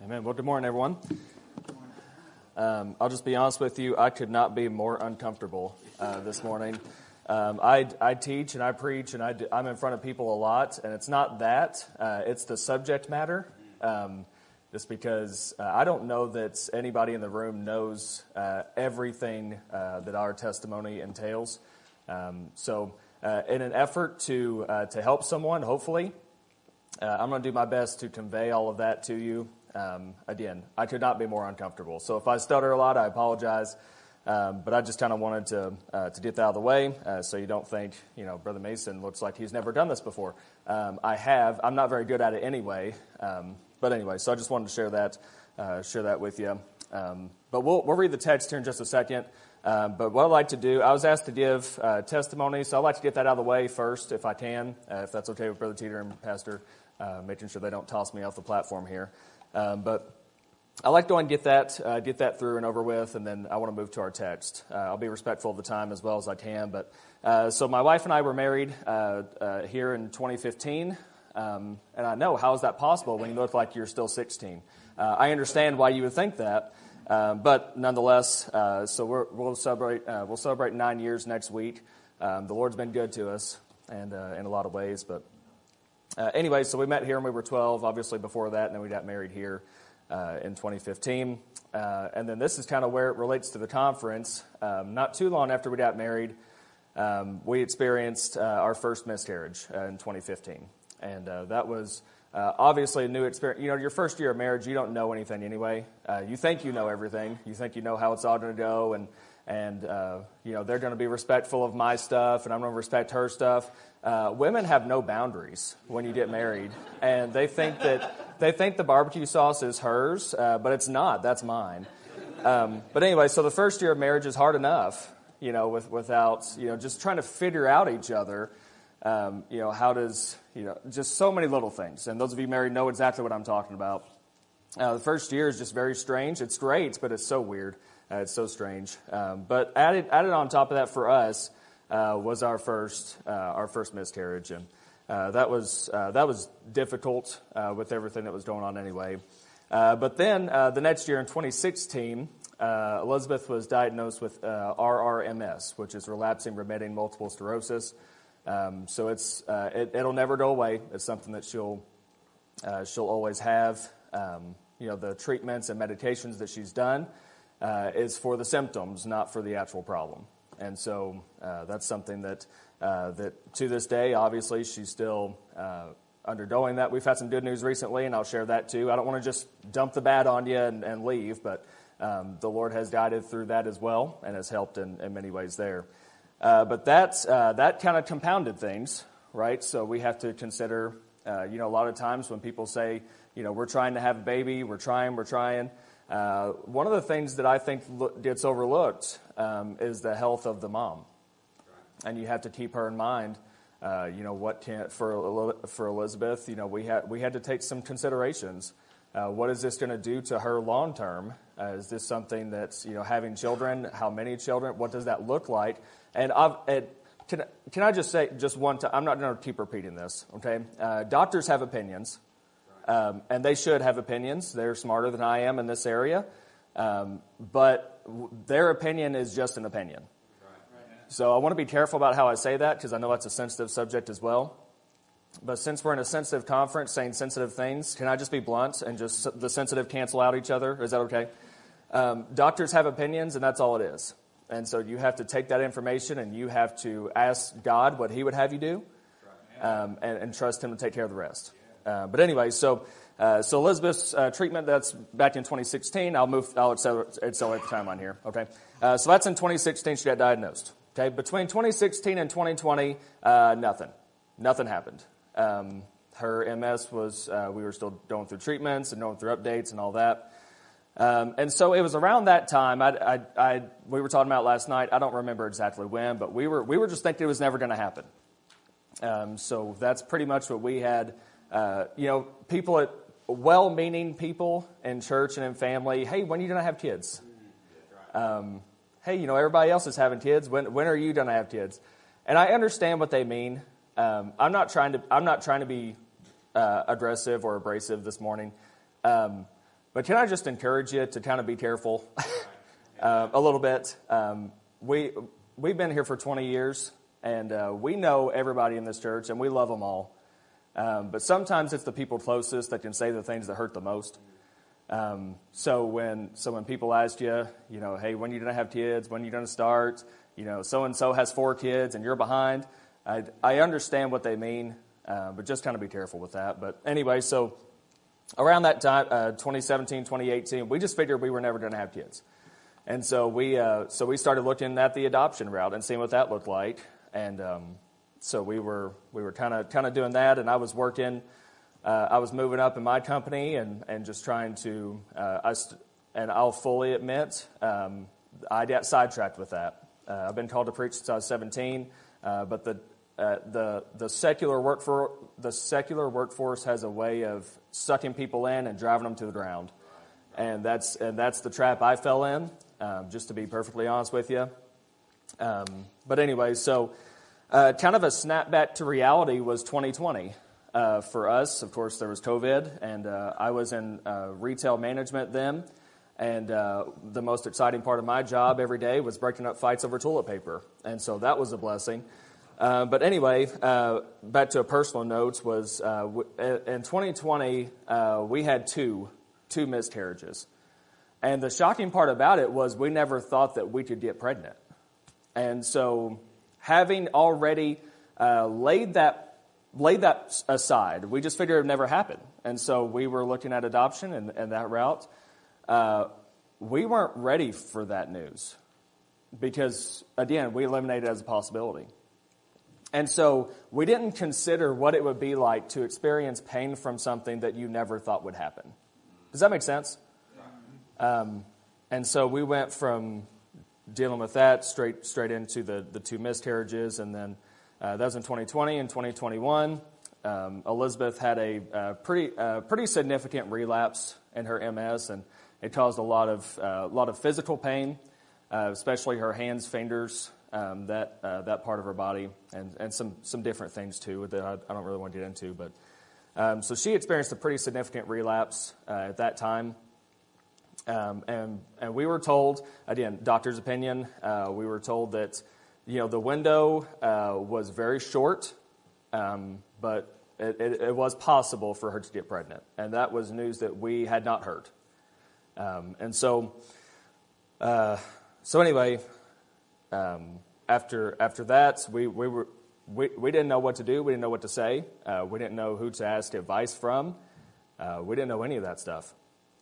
Amen. Well, good morning, everyone. I'll just be honest with you. I could not be more uncomfortable this morning. I teach and I preach and I'm in front of people a lot, and it's not that. It's the subject matter. Just because I don't know that anybody in the room knows everything that our testimony entails. So in an effort to help someone, hopefully, I'm going to do my best to convey all of that to you. Again, I could not be more uncomfortable. So if I stutter a lot, I apologize. But I just kind of wanted to get that out of the way so you don't think, Brother Mason looks like he's never done this before. I have. I'm not very good at it anyway. But anyway, so I just wanted to share that with you. But we'll read the text here in just a second. But what I'd like to do, I was asked to give testimony, so I'd like to get that out of the way first, if I can, if that's okay with Brother Teeter and Pastor, making sure they don't toss me off the platform here. But I like to go and get that through and over with, and then I want to move to our text. I'll be respectful of the time as well as I can. But so my wife and I were married here in 2015, and I know, how is that possible when you look like you're still 16? I understand why you would think that, but nonetheless, so we'll celebrate 9 years next week. The Lord's been good to us, and in a lot of ways. But anyway, so we met here when we were 12. Obviously, before that, and then we got married here in 2015. And then this is kind of where it relates to the conference. Not too long after we got married, we experienced our first miscarriage in 2015. And that was obviously a new experience. Your first year of marriage, you don't know anything anyway. You think you know everything. You think you know how it's all going to go. And they're going to be respectful of my stuff, and I'm going to respect her stuff. Women have no boundaries when you get married, and they think the barbecue sauce is hers, but it's not. That's mine. But anyway, so the first year of marriage is hard enough, without just trying to figure out each other. How does just so many little things, and those of you married know exactly what I'm talking about. The first year is just very strange. It's great, but it's so weird. It's so strange. But added on top of that for us was our first miscarriage, and that was difficult with everything that was going on anyway. But then the next year in 2016, Elizabeth was diagnosed with RRMS, which is relapsing remitting multiple sclerosis. So it'll never go away. It's something that she'll always have. The treatments and medications that she's done is for the symptoms, not for the actual problem. And so that's something that to this day, obviously, she's still undergoing that. We've had some good news recently, and I'll share that too. I don't want to just dump the bad on you and leave, but the Lord has guided through that as well and has helped in many ways there. But that kind of compounded things, right? So we have to consider, a lot of times when people say, we're trying to have a baby, we're trying. One of the things that I think gets overlooked is the health of the mom, and you have to keep her in mind. For Elizabeth, we had to take some considerations. What is this going to do to her long term? Is this something that's having children? How many children? What does that look like? And can I just say just one time? I'm not going to keep repeating this. Okay, doctors have opinions. And they should have opinions. They're smarter than I am in this area. But their opinion is just an opinion. So I want to be careful about how I say that, because I know that's a sensitive subject as well. But since we're in a sensitive conference saying sensitive things, can I just be blunt and just the sensitive cancel out each other? Is that okay? Doctors have opinions, and that's all it is. And so you have to take that information and you have to ask God what He would have you do, and trust Him to take care of the rest. But anyway, so Elizabeth's treatment, that's back in 2016. I'll accelerate the timeline here. Okay, so that's in 2016. She got diagnosed. Okay, between 2016 and 2020, nothing happened. Her MS was we were still going through treatments and going through updates and all that. And so it was around that time. We were talking about last night. I don't remember exactly when, but we were just thinking it was never going to happen. So that's pretty much what we had. People, well-meaning people in church and in family, hey, when are you going to have kids? Hey, everybody else is having kids. When are you going to have kids? And I understand what they mean. I'm not trying to be aggressive or abrasive this morning. But can I just encourage you to kind of be careful a little bit? We've been here for 20 years, and we know everybody in this church, and we love them all. But sometimes it's the people closest that can say the things that hurt the most. So when people ask you, hey, when are you going to have kids? When are you going to start? So-and-so has 4 kids, and you're behind. I understand what they mean, but just kind of be careful with that. But anyway, so around that time, 2017, 2018, we just figured we were never going to have kids. And so we started looking at the adoption route and seeing what that looked like. And so we were kind of doing that, and I was working. I was moving up in my company and just trying to. And I'll fully admit, I got sidetracked with that. I've been called to preach since I was 17, but the secular workforce has a way of sucking people in and driving them to the ground, and that's the trap I fell in. Just to be perfectly honest with you, but anyway, so kind of a snapback to reality was 2020 for us. Of course, there was COVID, and I was in retail management then. And the most exciting part of my job every day was breaking up fights over toilet paper. And so that was a blessing. But anyway, back to a personal note was in 2020, we had two miscarriages. And the shocking part about it was we never thought that we could get pregnant. And so having already laid that aside, we just figured it would never happen. And so we were looking at adoption and that route. We weren't ready for that news because, again, we eliminated it as a possibility. And so we didn't consider what it would be like to experience pain from something that you never thought would happen. Does that make sense? And so we went from dealing with that straight into the 2 miscarriages, and then that was in 2020 and 2021. Elizabeth had a pretty significant relapse in her MS, and it caused a lot of physical pain, especially her hands, fingers, that part of her body, and some different things too that I don't really want to get into. But so she experienced a pretty significant relapse at that time, and we were told, again, doctor's opinion, we were told that the window was very short, but it was possible for her to get pregnant, and that was news that we had not heard. And so anyway, after that, we didn't know what to do. We didn't know what to say. We didn't know who to ask advice from. We didn't know any of that stuff.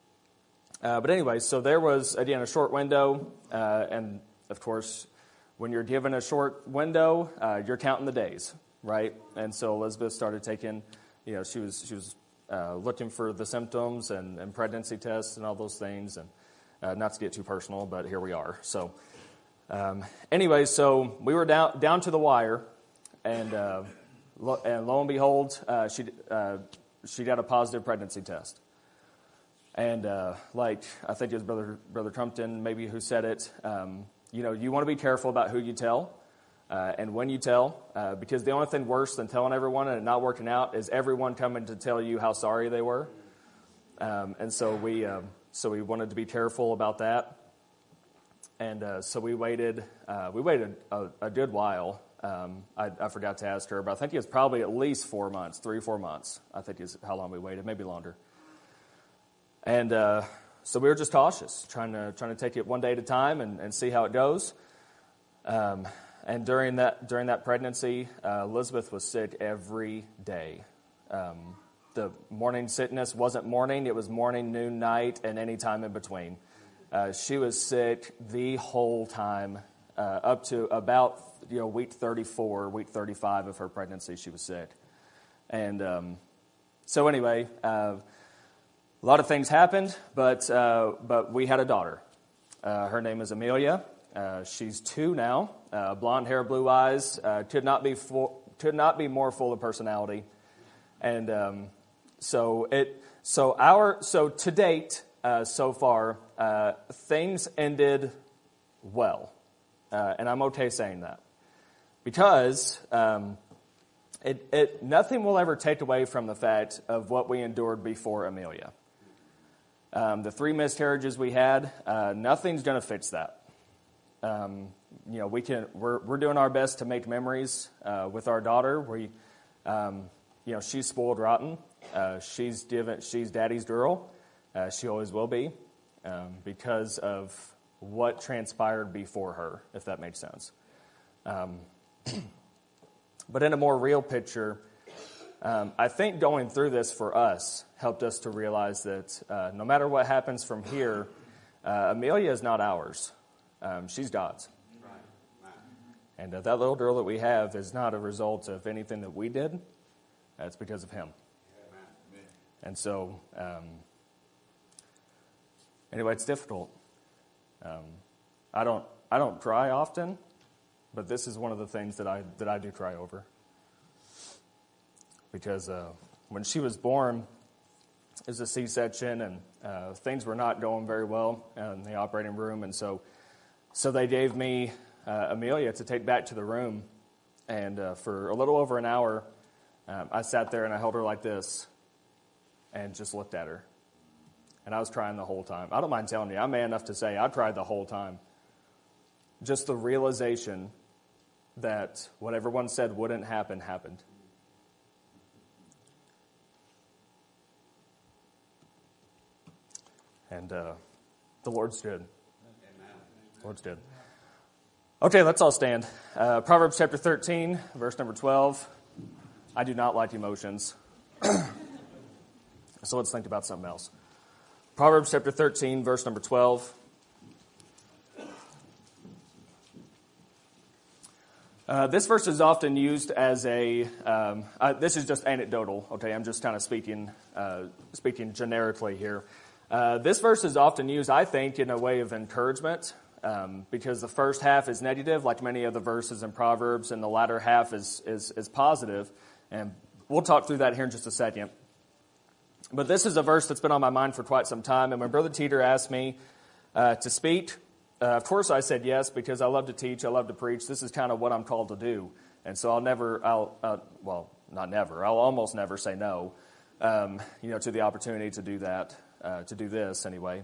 But anyway, so there was, again, a short window, and of course, when you're given a short window, you're counting the days, right? And so Elizabeth started taking, she was looking for the symptoms and pregnancy tests and all those things, and not to get too personal, but here we are. So anyway, so we were down to the wire, and lo and behold, she got a positive pregnancy test. And like I think it was Brother Crumpton maybe who said it, you want to be careful about who you tell and when you tell, because the only thing worse than telling everyone and it not working out is everyone coming to tell you how sorry they were. And so we wanted to be careful about that. And so we waited a good while. I forgot to ask her, but I think it was probably at least 4 months, 3 or 4 months. I think is how long we waited, maybe longer. And so we were just cautious, trying to take it one day at a time and see how it goes. And during that pregnancy, Elizabeth was sick every day. The morning sickness wasn't morning; it was morning, noon, night, and any time in between. She was sick the whole time, up to about week 34, week 35 of her pregnancy. She was sick, and so anyway. A lot of things happened, but we had a daughter. Her name is Amelia. She's 2 now. Blonde hair, blue eyes. Could not be more full of personality. And so to date, so far, things ended well, and I'm okay saying that because nothing will ever take away from the fact of what we endured before Amelia. The 3 miscarriages we had, nothing's going to fix that. We're doing our best to make memories with our daughter. She's spoiled rotten. She's daddy's girl. She always will be, because of what transpired before her, if that makes sense. But in a more real picture, I think going through this for us helped us to realize that no matter what happens from here, Amelia is not ours. She's God's. And that little girl that we have is not a result of anything that we did. It's because of him. And so, anyway, it's difficult. I don't cry often, but this is one of the things that I do cry over. Because when she was born, it was a C-section, and things were not going very well in the operating room, and so they gave me Amelia to take back to the room, and for a little over an hour, I sat there and I held her like this, and just looked at her, and I was crying the whole time. I don't mind telling you, I'm man enough to say I cried the whole time. Just the realization that what everyone said wouldn't happen happened. And the Lord's good. The Lord's good. Okay, let's all stand. Proverbs chapter 13, verse number 12. I do not like emotions. So let's think about something else. Proverbs chapter 13, verse number 12. This verse is often used as this is just anecdotal, okay? I'm just kind of speaking generically here. This verse is often used, I think, in a way of encouragement, because the first half is negative, like many of the verses in Proverbs, and the latter half is positive. And we'll talk through that here in just a second. But this is a verse that's been on my mind for quite some time. And when Brother Teeter asked me to speak, of course I said yes, because I love to teach, I love to preach. This is kind of what I'm called to do. And so I'll almost never say no, to the opportunity to do that. To do this anyway.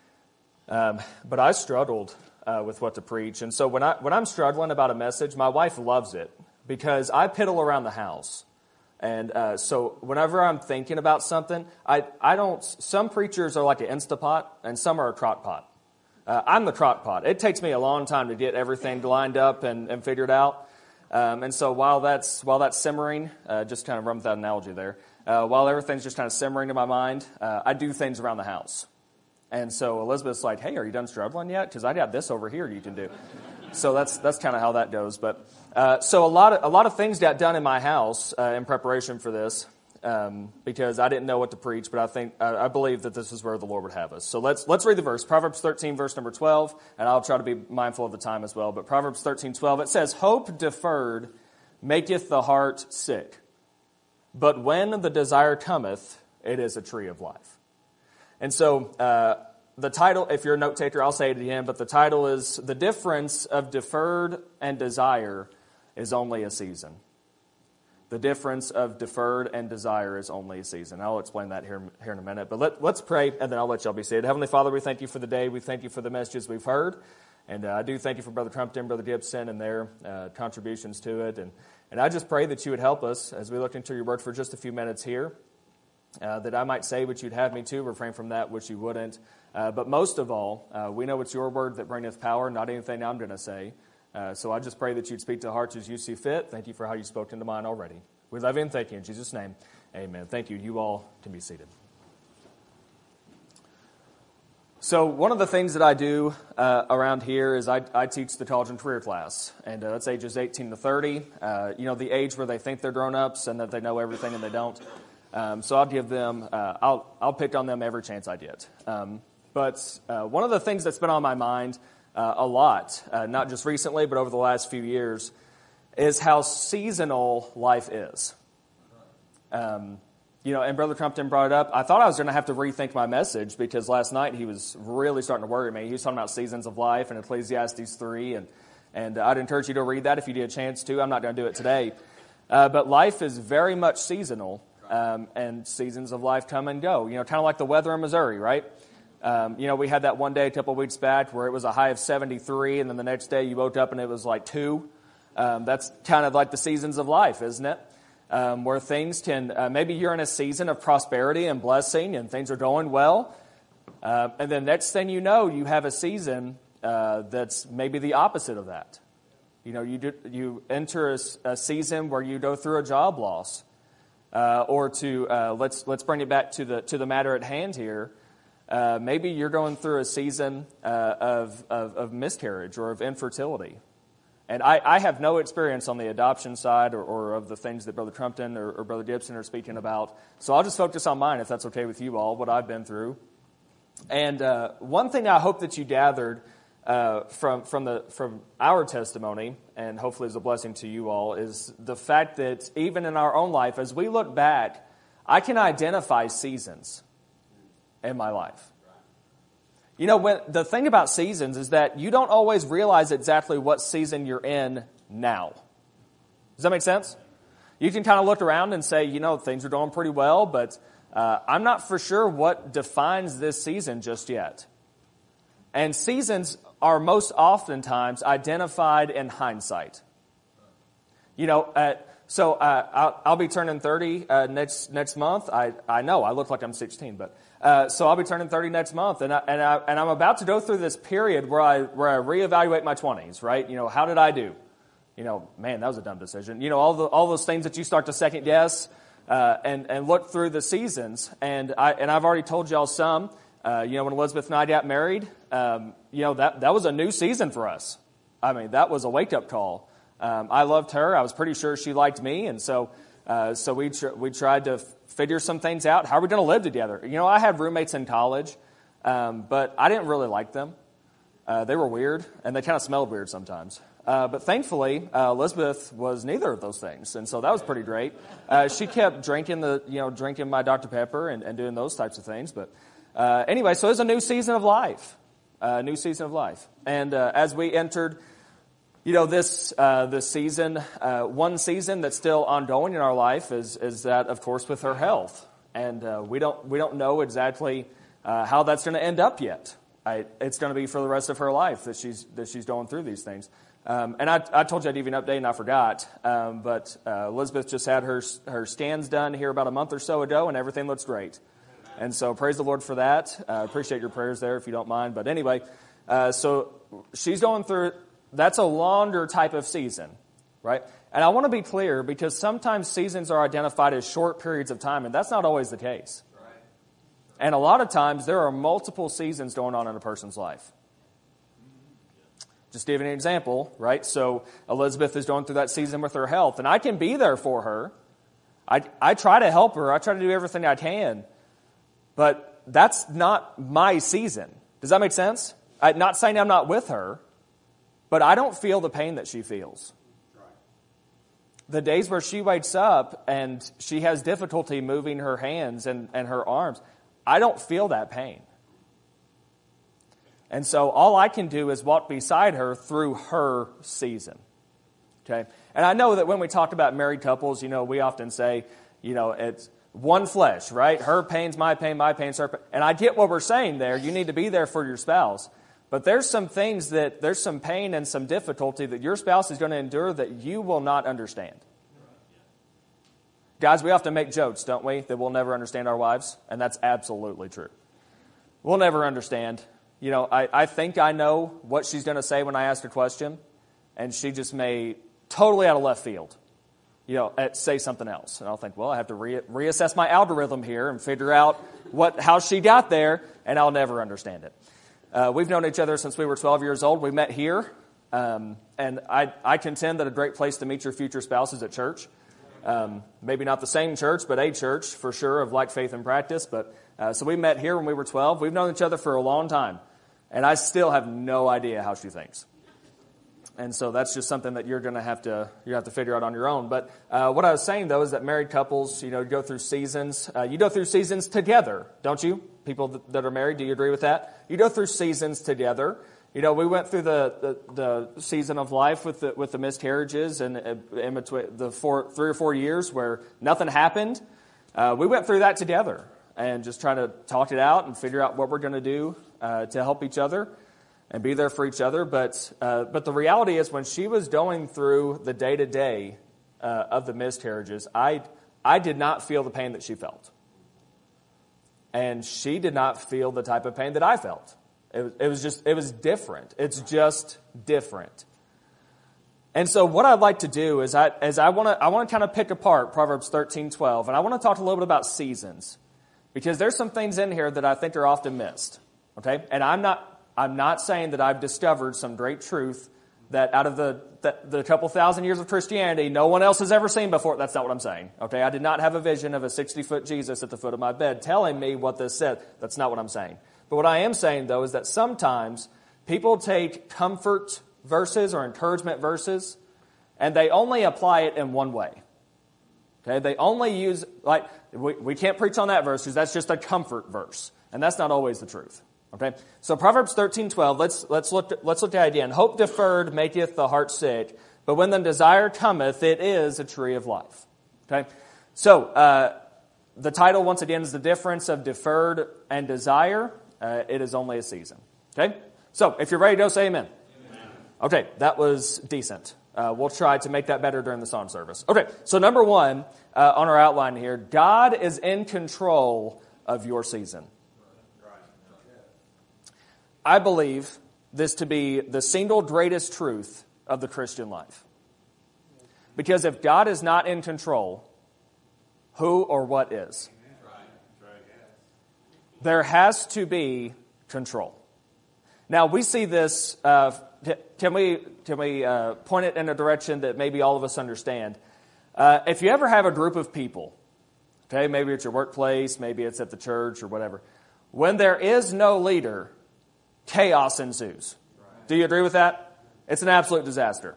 But I struggled with what to preach. And so when I'm struggling about a message, my wife loves it because I piddle around the house. And so whenever I'm thinking about something, some preachers are like an Instapot and some are a crock pot. I'm the crock pot. It takes me a long time to get everything lined up and figured out. And so while that's simmering, just kind of run with that analogy there, while everything's just kind of simmering in my mind, I do things around the house. And so Elizabeth's like, hey, are you done struggling yet? Because I got this over here you can do. So that's kind of how that goes. But so a lot of things got done in my house in preparation for this because I didn't know what to preach, but I believe that this is where the Lord would have us. So let's read the verse. Proverbs 13, verse number 12, and I'll try to be mindful of the time as well. But Proverbs 13, 12, it says, hope deferred maketh the heart sick, but when the desire cometh, it is a tree of life. And so the title, if you're a note taker, I'll say it again, but the title is The Difference of Deferred and Desire is Only a Season. The difference of deferred and desire is only a season. I'll explain that here in a minute. But let's pray, and then I'll let y'all be seated. Heavenly Father, we thank you for the day. We thank you for the messages we've heard. And I do thank you for Brother Crumpton, Brother Gibson, and their contributions to it. And I just pray that you would help us as we look into your word for just a few minutes here, that I might say what you'd have me to, refrain from that which you wouldn't. But most of all, we know it's your word that bringeth power, not anything I'm going to say. So I just pray that you'd speak to hearts as you see fit. Thank you for how you spoke into mine already. We love you and thank you. In Jesus' name, amen. Thank you. You all can be seated. So one of the things that I do around here is I teach the college and career class. And that's ages 18 to 30. The age where they think they're grown-ups and that they know everything and they don't. So I'll give them, I'll pick on them every chance I get. But one of the things that's been on my mind a lot, not just recently, but over the last few years, is how seasonal life is. And Brother Crumpton brought it up. I thought I was going to have to rethink my message because last night he was really starting to worry me. He was talking about seasons of life and Ecclesiastes 3, and I'd encourage you to read that if you get a chance to. I'm not going to do it today. But life is very much seasonal, and seasons of life come and go. Kind of like the weather in Missouri, right? We had that one day a couple of weeks back where it was a high of 73, and then the next day you woke up and it was like 2. That's kind of like the seasons of life, isn't it? Where things can, maybe you're in a season of prosperity and blessing and things are going well. And then next thing you know, you have a season that's maybe the opposite of that. You enter a season where you go through a job loss. Or let's bring it back to the matter at hand here. Maybe you're going through a season of miscarriage or of infertility. And I have no experience on the adoption side or of the things that Brother Trumpton or Brother Gibson are speaking about. So I'll just focus on mine, if that's okay with you all, what I've been through. And one thing I hope that you gathered from our testimony, and hopefully is a blessing to you all, is the fact that even in our own life, as we look back, I can identify seasons in my life. When the thing about seasons is that you don't always realize exactly what season you're in now. Does that make sense? You can kind of look around and say, things are going pretty well, but I'm not for sure what defines this season just yet. And seasons are most oftentimes identified in hindsight. So I'll be turning 30 next month. I know I look like I'm 16, but so I'll be turning 30 next month, and I'm about to go through this period where I reevaluate my 20s. Right? How did I do? Man, that was a dumb decision. All those things that you start to second guess and look through the seasons. And I've already told y'all some. When Elizabeth and I got married, that was a new season for us. I mean, that was a wake-up call. I loved her. I was pretty sure she liked me, and so we tried to figure some things out. How are we going to live together? I had roommates in college, but I didn't really like them. They were weird, and they kind of smelled weird sometimes. But thankfully, Elizabeth was neither of those things, and so that was pretty great. She kept drinking my Dr. Pepper and doing those types of things. But anyway, so it was a new season of life, And as we entered, this season, one season that's still ongoing in our life is that, of course, with her health, and we don't know exactly how that's going to end up yet. It's going to be for the rest of her life that she's going through these things. And I told you I'd give you an update, and I forgot. But Elizabeth just had her scans done here about a month or so ago, and everything looks great. And so praise the Lord for that. Appreciate your prayers there, if you don't mind. But anyway, so she's going through. That's a longer type of season, right? And I want to be clear, because sometimes seasons are identified as short periods of time, and that's not always the case. And a lot of times there are multiple seasons going on in a person's life. Just to give you an example, right? So Elizabeth is going through that season with her health, and I can be there for her. I try to help her. I try to do everything I can. But that's not my season. Does that make sense? I'm not saying I'm not with her, but I don't feel the pain that she feels. The days where she wakes up and she has difficulty moving her hands and her arms, I don't feel that pain. And so all I can do is walk beside her through her season. Okay? And I know that when we talk about married couples, we often say, it's one flesh, right? Her pain's my pain's her pain. And I get what we're saying there. You need to be there for your spouse. But there's some pain and some difficulty that your spouse is going to endure that you will not understand. Guys, we often make jokes, don't we, that we'll never understand our wives? And that's absolutely true. We'll never understand. I think I know what she's going to say when I ask a question, and she just may, totally out of left field, say something else. And I'll think, well, I have to reassess my algorithm here and figure out how she got there, and I'll never understand it. We've known each other since we were 12 years old. We met here, and I contend that a great place to meet your future spouse is at church. Maybe not the same church, but a church for sure of like faith and practice. But so we met here when we were 12. We've known each other for a long time, and I still have no idea how she thinks. And so that's just something that you're going to have to figure out on your own. But what I was saying though is that married couples, go through seasons. You go through seasons together, don't you? People that are married, do you agree with that? You go through seasons together. We went through the season of life with the miscarriages and in between the 3 or 4 years where nothing happened. We went through that together. and just trying to talk it out and figure out what we're going to do to help each other and be there for each other. But the reality is, when she was going through the day-to-day of the miscarriages, I did not feel the pain that she felt. And she did not feel the type of pain that I felt. It was different. It's just different. And so what I'd like to do is I want to kind of pick apart Proverbs 13:12, and I want to talk a little bit about seasons, because there's some things in here that I think are often missed. Okay, and I'm not saying that I've discovered some great truth that out of the couple thousand years of Christianity no one else has ever seen before. That's not what I'm saying. Okay, I did not have a vision of a 60-foot Jesus at the foot of my bed telling me what this said. That's not what I'm saying. But what I am saying, though, is that sometimes people take comfort verses or encouragement verses, and they only apply it in one way. Okay, they only use, like, we can't preach on that verse because that's just a comfort verse, and that's not always the truth. Okay, so Proverbs 13:12. Let's look at it again. Hope deferred maketh the heart sick, but when the desire cometh, it is a tree of life. Okay, so the title once again is the difference of deferred and desire. It is only a season. Okay, so if you're ready to go, say amen. Okay, that was decent. We'll try to make that better during the song service. Okay, so number one on our outline here, God is in control of your season. I believe this to be the single greatest truth of the Christian life. Because if God is not in control, who or what is? There has to be control. Now, we see this... Can we point it in a direction that maybe all of us understand? If you ever have a group of people, okay, maybe it's your workplace, maybe it's at the church or whatever, when there is no leader, chaos ensues. Do you agree with that? It's an absolute disaster.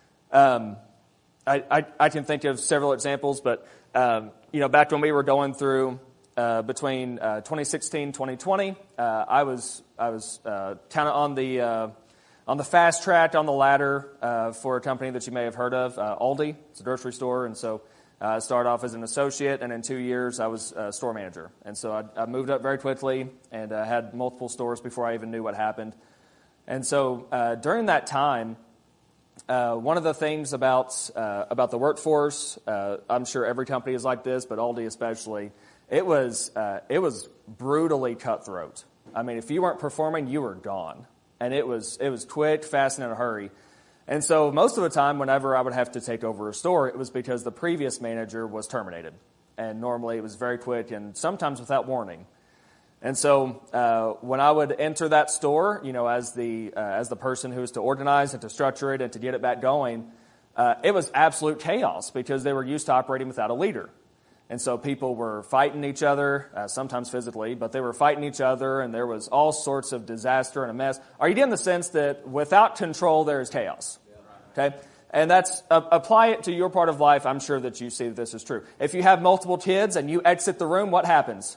I can think of several examples, but back when we were going through between 2016 2020, I was kind of on the fast track, on the ladder for a company that you may have heard of, Aldi. It's a grocery store, and so I started off as an associate, and in 2 years I was a store manager. And so I moved up very quickly and had multiple stores before I even knew what happened. And so during that time, one of the things about the workforce, I'm sure every company is like this, but Aldi especially, it was brutally cutthroat. I mean, if you weren't performing, you were gone. And it was quick, fast, and in a hurry. And so most of the time, whenever I would have to take over a store, it was because the previous manager was terminated. And normally it was very quick and sometimes without warning. And so when I would enter that store, as the person who was to organize and to structure it and to get it back going, it was absolute chaos because they were used to operating without a leader. And so people were fighting each other, sometimes physically, but they were fighting each other, and there was all sorts of disaster and a mess. Are you getting the sense that without control, there is chaos? Okay? And that's apply it to your part of life. I'm sure that you see that this is true. If you have multiple kids and you exit the room, what happens?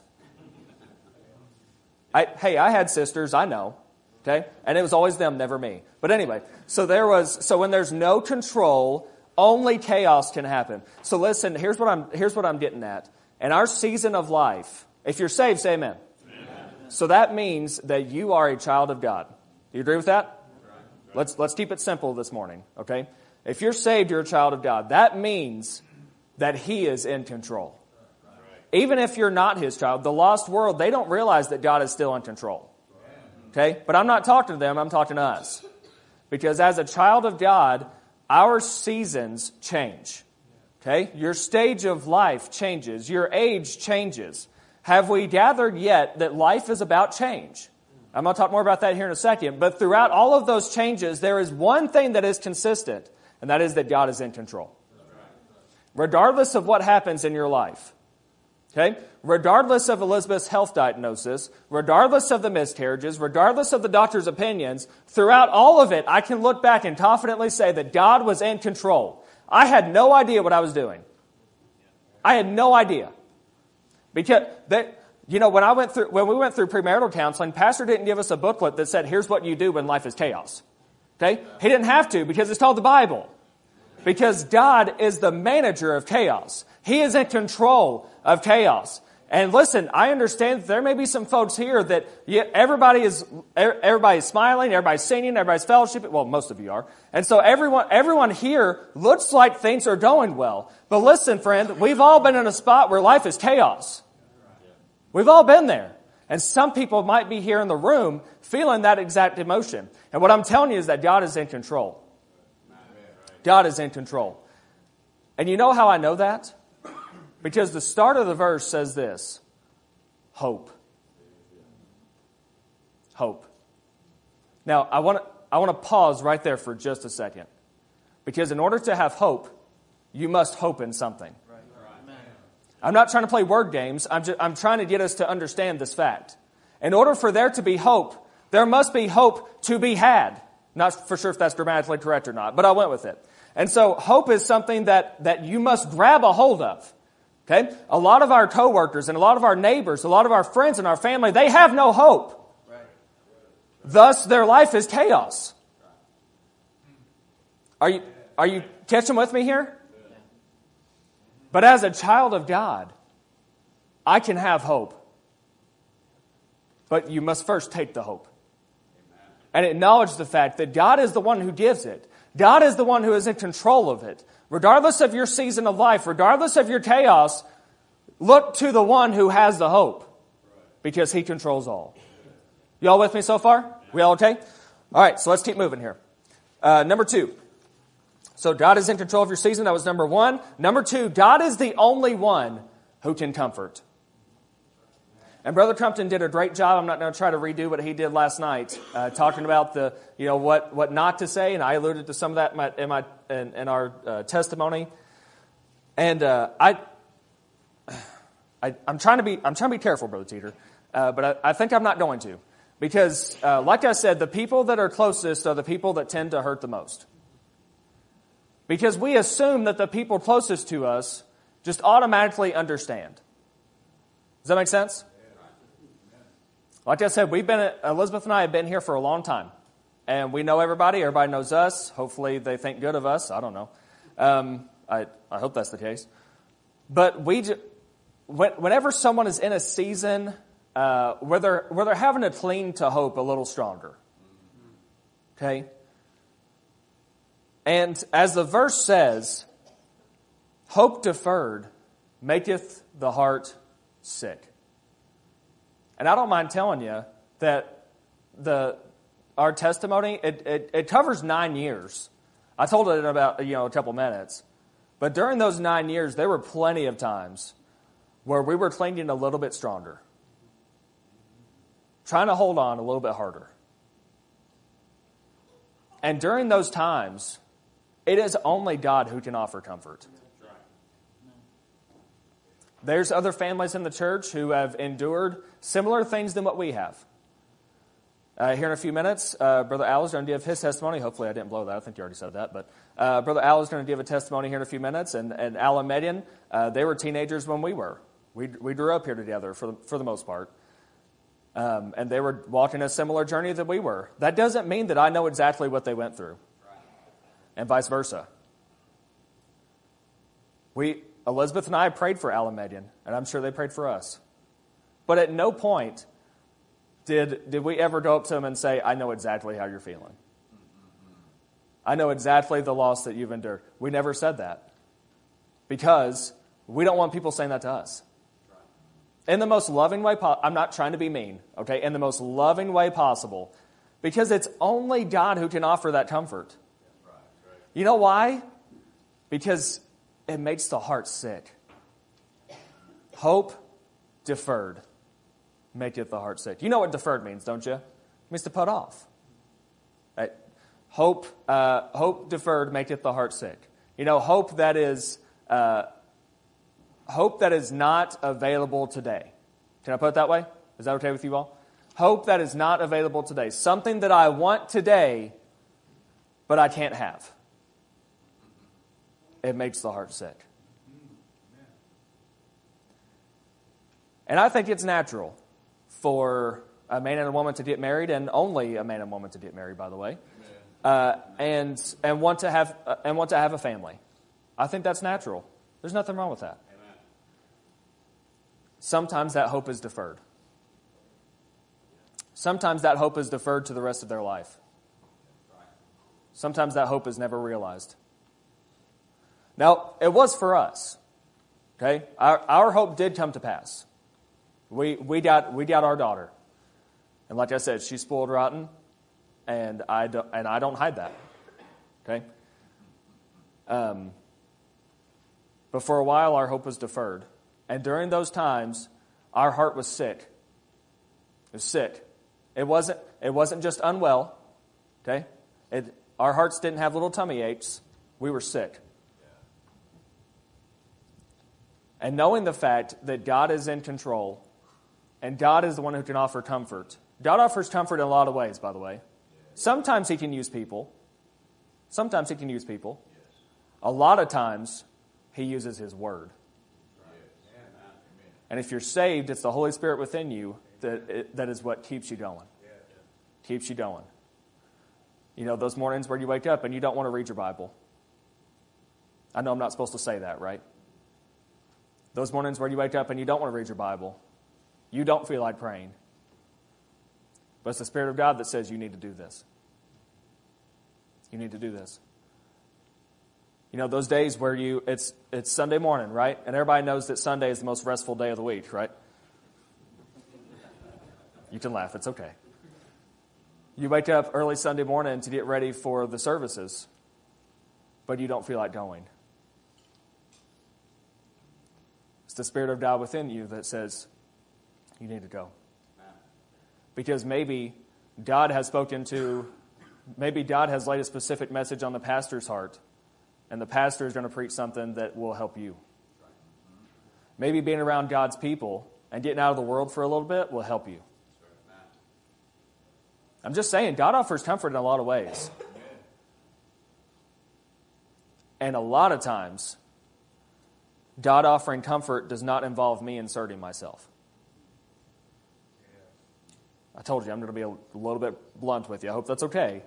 I had sisters, I know. Okay? And it was always them, never me. But anyway, so when there's no control, only chaos can happen. So listen, here's what I'm getting at. In our season of life, if you're saved, say amen. Amen. So that means that you are a child of God. Do you agree with that? Right. Let's keep it simple this morning, okay? If you're saved, you're a child of God. That means that He is in control. Right. Even if you're not His child, the lost world, they don't realize that God is still in control. Okay? But I'm not talking to them, I'm talking to us. Because as a child of God, our seasons change, okay? Your stage of life changes. Your age changes. Have we gathered yet that life is about change? I'm going to talk more about that here in a second. But throughout all of those changes, there is one thing that is consistent, and that is that God is in control. Regardless of what happens in your life, okay? Regardless of Elizabeth's health diagnosis, regardless of the miscarriages, regardless of the doctor's opinions, throughout all of it, I can look back and confidently say that God was in control. I had no idea what I was doing. I had no idea. Because when we went through premarital counseling, Pastor didn't give us a booklet that said, here's what you do when life is chaos. Okay? He didn't have to because it's called the Bible. Because God is the manager of chaos. He is in control of chaos. And listen, I understand that there may be some folks here that everybody's smiling, everybody's singing, everybody's fellowshipping. Well, most of you are. And so everyone here looks like things are going well. But listen, friend, we've all been in a spot where life is chaos. We've all been there. And some people might be here in the room feeling that exact emotion. And what I'm telling you is that God is in control. God is in control. And you know how I know that? Because the start of the verse says this: hope. Hope. Now, I want to pause right there for just a second. Because in order to have hope, you must hope in something. I'm not trying to play word games. I'm trying to get us to understand this fact. In order for there to be hope, there must be hope to be had. Not for sure if that's grammatically correct or not, but I went with it. And so hope is something that you must grab a hold of. Okay? A lot of our coworkers and a lot of our neighbors, a lot of our friends and our family, they have no hope. Right. Thus, their life is chaos. Are you catching with me here? But as a child of God, I can have hope. But you must first take the hope. And acknowledge the fact that God is the one who gives it. God is the one who is in control of it. Regardless of your season of life, regardless of your chaos, look to the one who has the hope. Because He controls all. You all with me so far? We all okay? All right, so let's keep moving here. Number 2. So God is in control of your season. That was number 1. Number 2, God is the only one who can comfort. And Brother Crumpton did a great job. I'm not going to try to redo what he did last night, talking about the what not to say, and I alluded to some of that in our testimony. And I'm trying to be careful, Brother Teeter, but I think I'm not going to, because like I said, the people that are closest are the people that tend to hurt the most, because we assume that the people closest to us just automatically understand. Does that make sense? Like I said, Elizabeth and I have been here for a long time. And we know everybody. Everybody knows us. Hopefully they think good of us. I don't know. I hope that's the case. But whenever someone is in a season where they're having to cling to hope a little stronger. Okay? And as the verse says, hope deferred maketh the heart sick. And I don't mind telling you that our testimony, it covers 9 years. I told it in about a couple minutes. But during those 9 years, there were plenty of times where we were clinging a little bit stronger. Trying to hold on a little bit harder. And during those times, it is only God who can offer comfort. There's other families in the church who have endured similar things than what we have. Here in a few minutes, Brother Al is going to give his testimony. Hopefully I didn't blow that. I think you already said that. But Brother Al is going to give a testimony here in a few minutes. And Al and Median, they were teenagers when we were. We grew up here together for the most part. And they were walking a similar journey that we were. That doesn't mean that I know exactly what they went through. And vice versa. Elizabeth and I prayed for Al and Median, and I'm sure they prayed for us. But at no point did we ever go up to them and say, I know exactly how you're feeling. I know exactly the loss that you've endured. We never said that. Because we don't want people saying that to us. In the most loving way possible. I'm not trying to be mean, okay? In the most loving way possible. Because it's only God who can offer that comfort. You know why? Because it makes the heart sick. Hope deferred maketh the heart sick. You know what deferred means, don't you? It means to put off. Right? Hope deferred maketh the heart sick. Hope that is not available today. Can I put it that way? Is that okay with you all? Hope that is not available today. Something that I want today, but I can't have. It makes the heart sick. And I think it's natural for a man and a woman to get married, and only a man and woman to get married, by the way, and want to have a family. I think that's natural. There's nothing wrong with that. sometimes that hope is deferred. Sometimes that hope is deferred to the rest of their life. Sometimes that hope is never realized. Now, it was for us. Okay? Our hope did come to pass. We got our daughter. And like I said, she's spoiled rotten, and I don't hide that. Okay? But for a while, our hope was deferred. And during those times, our heart was sick. It was sick. It wasn't just unwell. Okay? Our hearts didn't have little tummy aches. We were sick. And knowing the fact that God is in control, and God is the one who can offer comfort. God offers comfort in a lot of ways, by the way. Sometimes He can use people. Sometimes He can use people. A lot of times, He uses His Word. And if you're saved, it's the Holy Spirit within you that is what keeps you going. Keeps you going. You know, those mornings where you wake up and you don't want to read your Bible. I know I'm not supposed to say that, right? Those mornings where you wake up and you don't want to read your Bible. You don't feel like praying. But it's the Spirit of God that says you need to do this. You need to do this. You know, those days where it's Sunday morning, right? And everybody knows that Sunday is the most restful day of the week, right? You can laugh, it's okay. You wake up early Sunday morning to get ready for the services, but you don't feel like going. It's the Spirit of God within you that says, you need to go. Because maybe God has laid a specific message on the pastor's heart, and the pastor is going to preach something that will help you. Maybe being around God's people and getting out of the world for a little bit will help you. I'm just saying, God offers comfort in a lot of ways. And a lot of times, God offering comfort does not involve me inserting myself. I told you I'm going to be a little bit blunt with you. I hope that's okay.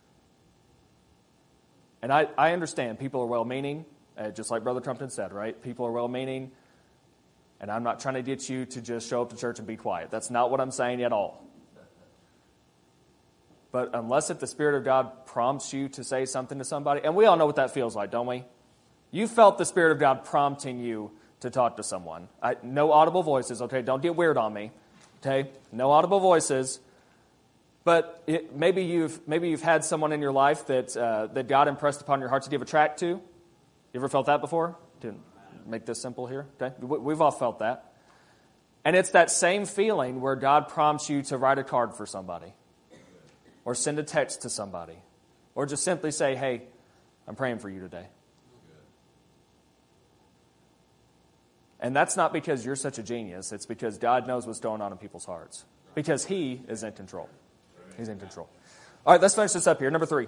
And I understand people are well-meaning, just like Brother Trumpton said, right? People are well-meaning, and I'm not trying to get you to just show up to church and be quiet. That's not what I'm saying at all. But unless if the Spirit of God prompts you to say something to somebody, and we all know what that feels like, don't we? You felt the Spirit of God prompting you to talk to someone. No audible voices, okay? Don't get weird on me, okay? No audible voices. But maybe you've had someone in your life that God impressed upon your heart to give a tract to. You ever felt that before? To make this simple here, okay? We've all felt that. And it's that same feeling where God prompts you to write a card for somebody, or send a text to somebody, or just simply say, hey, I'm praying for you today. And that's not because you're such a genius. It's because God knows what's going on in people's hearts. Because He is in control. He's in control. All right, let's finish this up here. Number three.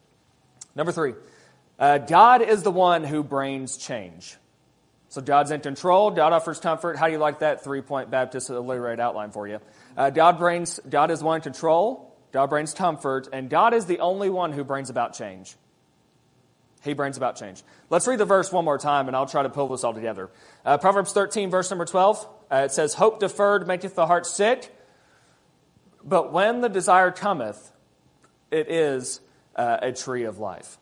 God is the one who brings change. So God's in control. God offers comfort. How do you like that 3-point Baptist alliterated outline for you? God is one in control. God brings comfort. And God is the only one who brings about change. He brings about change. Let's read the verse one more time, and I'll try to pull this all together. Proverbs 13, verse number 12. It says, hope deferred maketh the heart sick, but when the desire cometh, it is a tree of life.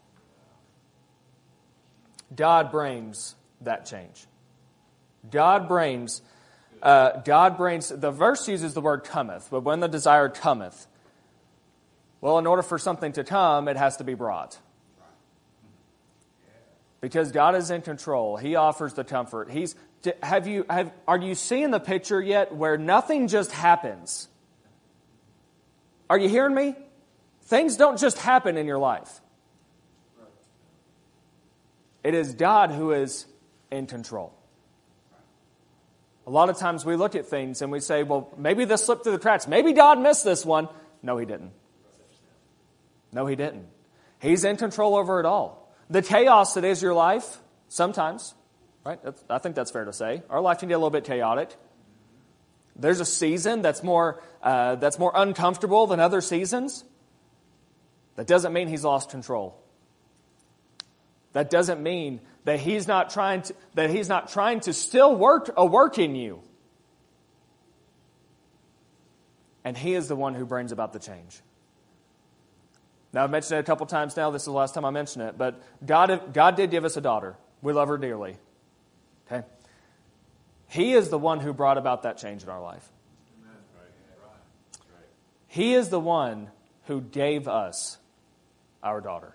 God brings that change. God brings, the verse uses the word cometh, but when the desire cometh, well, in order for something to come, it has to be brought. Because God is in control. He offers the comfort. Are you seeing the picture yet where nothing just happens? Are you hearing me? Things don't just happen in your life. It is God who is in control. A lot of times we look at things and we say, well, maybe this slipped through the cracks. Maybe God missed this one. No, He didn't. No, He didn't. He's in control over it all. The chaos that is your life, sometimes, right? I think that's fair to say. Our life can get a little bit chaotic. There's a season that's more uncomfortable than other seasons. That doesn't mean He's lost control. That doesn't mean that He's not trying to still work in you. And He is the one who brings about the change. Now, I've mentioned it a couple times now. This is the last time I mention it. But God did give us a daughter. We love her dearly. Okay? He is the one who brought about that change in our life. He is the one who gave us our daughter.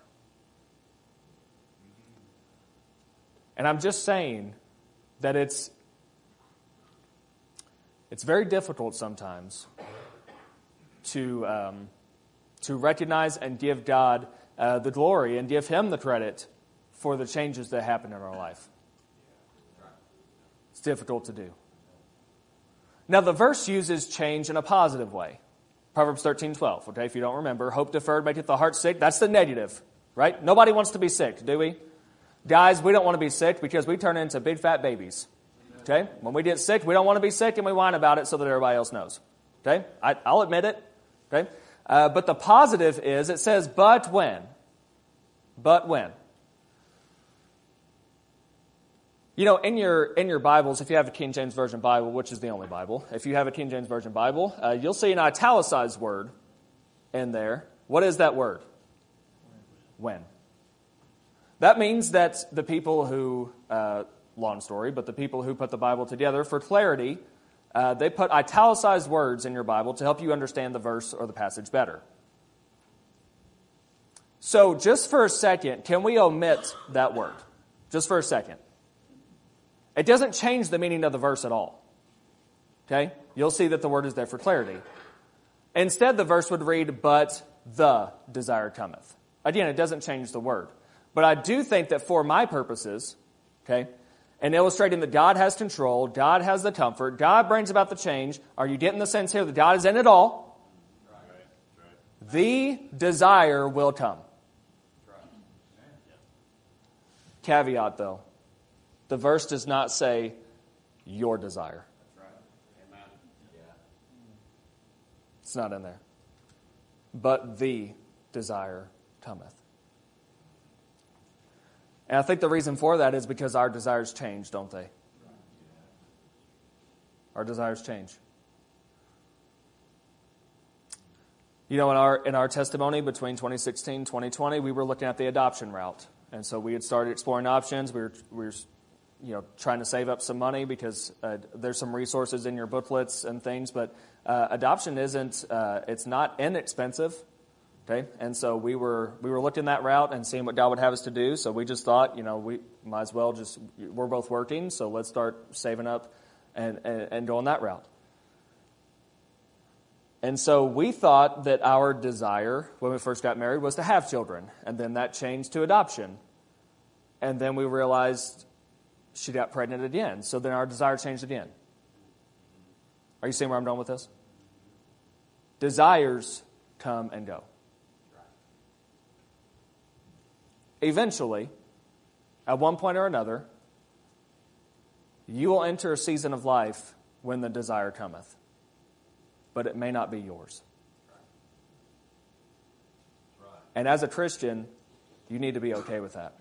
And I'm just saying that it's very difficult sometimes to recognize and give God the glory and give Him the credit for the changes that happen in our life. It's difficult to do. Now, the verse uses change in a positive way. Proverbs 13:12, okay, if you don't remember, hope deferred maketh the heart sick. That's the negative, right? Nobody wants to be sick, do we? Guys, we don't want to be sick because we turn into big fat babies, okay? When we get sick, we don't want to be sick and we whine about it so that everybody else knows, okay? I'll admit it, okay? But the positive is, it says, but when? But when? You know, in your Bibles, if you have a King James Version Bible, which is the only Bible, if you have a King James Version Bible, you'll see an italicized word in there. What is that word? When. That means that the people who, long story, but the people who put the Bible together for clarity, they put italicized words in your Bible to help you understand the verse or the passage better. So just for a second, can we omit that word? Just for a second. It doesn't change the meaning of the verse at all. Okay? You'll see that the word is there for clarity. Instead, the verse would read, but the desire cometh. Again, it doesn't change the word. But I do think that for my purposes, okay, and illustrating that God has control, God has the comfort, God brings about the change, are you getting the sense here that God is in it all? Right. The desire will come. Right. Caveat, though. The verse does not say your desire. That's right. Amen. Yeah. It's not in there. But the desire cometh. And I think the reason for that is because our desires change, don't they? Our desires change. You know, in our testimony between 2016 and 2020, we were looking at the adoption route. And so we had started exploring options. We were trying to save up some money because there's some resources in your booklets and things, but adoption it's not inexpensive, okay? And so we were looking that route and seeing what God would have us to do. So we just thought, we might as well we're both working, so let's start saving up and going that route. And so we thought that our desire when we first got married was to have children, and then that changed to adoption, and then we realized she got pregnant again. So then our desire changed again. Are you seeing where I'm going with this? Desires come and go. Eventually, at one point or another, you will enter a season of life when the desire cometh. But it may not be yours. And as a Christian, you need to be okay with that.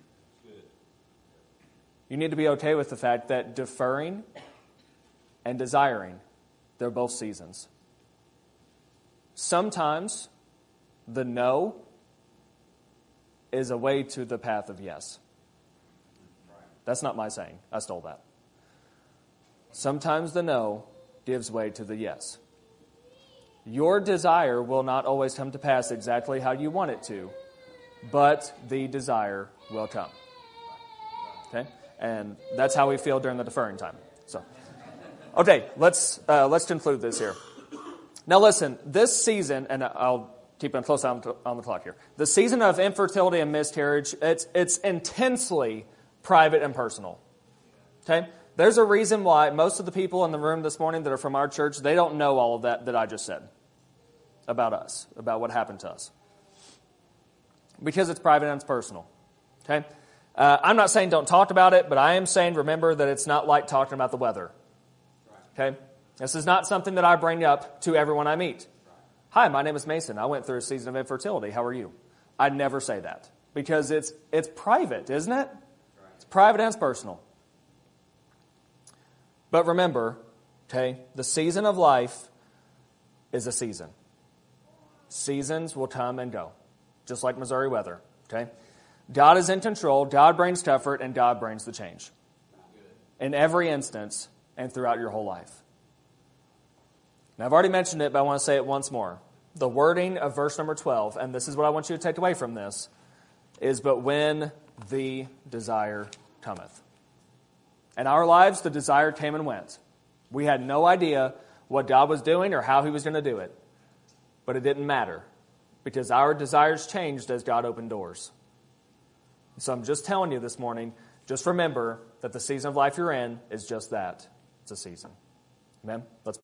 You need to be okay with the fact that deferring and desiring, they're both seasons. Sometimes the no is a way to the path of yes. That's not my saying. I stole that. Sometimes the no gives way to the yes. Your desire will not always come to pass exactly how you want it to, but the desire will come. Okay? And that's how we feel during the deferring time. So, okay, let's conclude this here. Now listen, this season, and I'll keep it close on the clock here. The season of infertility and miscarriage, it's intensely private and personal. Okay? There's a reason why most of the people in the room this morning that are from our church, they don't know all of that I just said about us, about what happened to us. Because it's private and it's personal. Okay? I'm not saying don't talk about it, but I am saying remember that it's not like talking about the weather. Okay? This is not something that I bring up to everyone I meet. Hi, my name is Mason. I went through a season of infertility. How are you? I'd never say that because it's private, isn't it? It's private and it's personal. But remember, okay, the season of life is a season. Seasons will come and go, just like Missouri weather, okay? God is in control, God brings comfort, and God brings the change. In every instance and throughout your whole life. Now, I've already mentioned it, but I want to say it once more. The wording of verse number 12, and this is what I want you to take away from this, is, but when the desire cometh. In our lives, the desire came and went. We had no idea what God was doing or how he was going to do it. But it didn't matter, because our desires changed as God opened doors. So I'm just telling you this morning, just remember that the season of life you're in is just that. It's a season. Amen? Let's